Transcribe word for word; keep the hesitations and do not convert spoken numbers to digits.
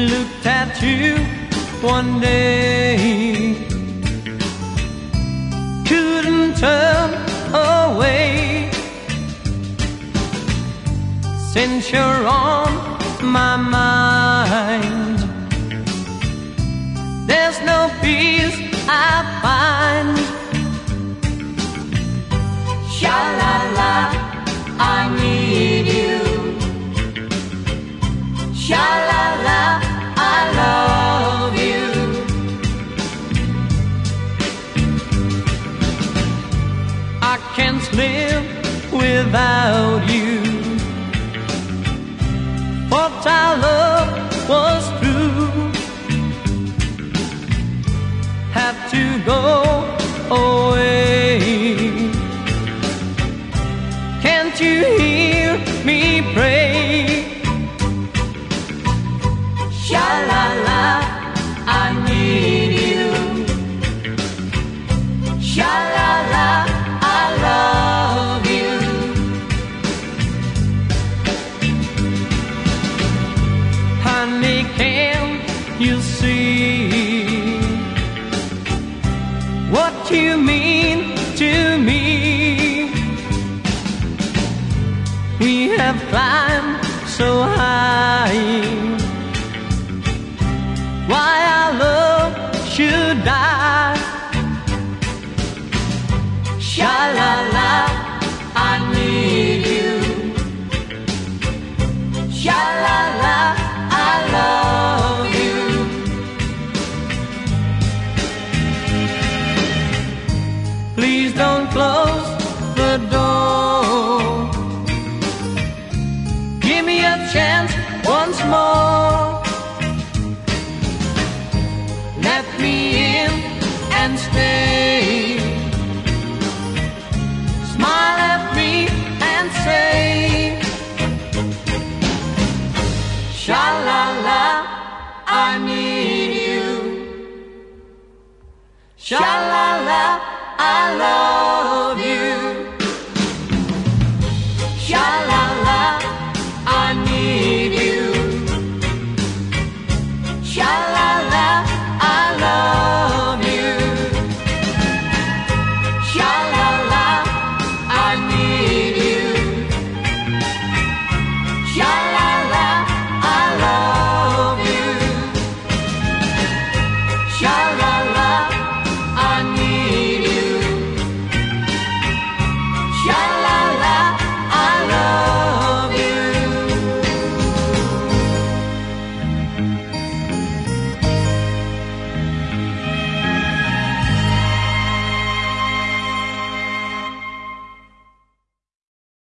looked at you one day, couldn't turn away. Since you're on my mind, there's no peace I find. Sha-la-la, I need you. Sha-la-la, I love you. I can't live without you. What our love was through, have to go away. Can't you hear me pray? Sha-la-la, I need you. Sha-la-la, I love you. Honey, can't you see what you mean to me? We have climbed so high, why our love should die? Sha-la-la, I need you. Sha-la-la, I love you. Please don't close the door. Give me a chance once more. Let me in and stay. Smile at me and say, sha-la-la, I need you. Sha-la-la, I love you.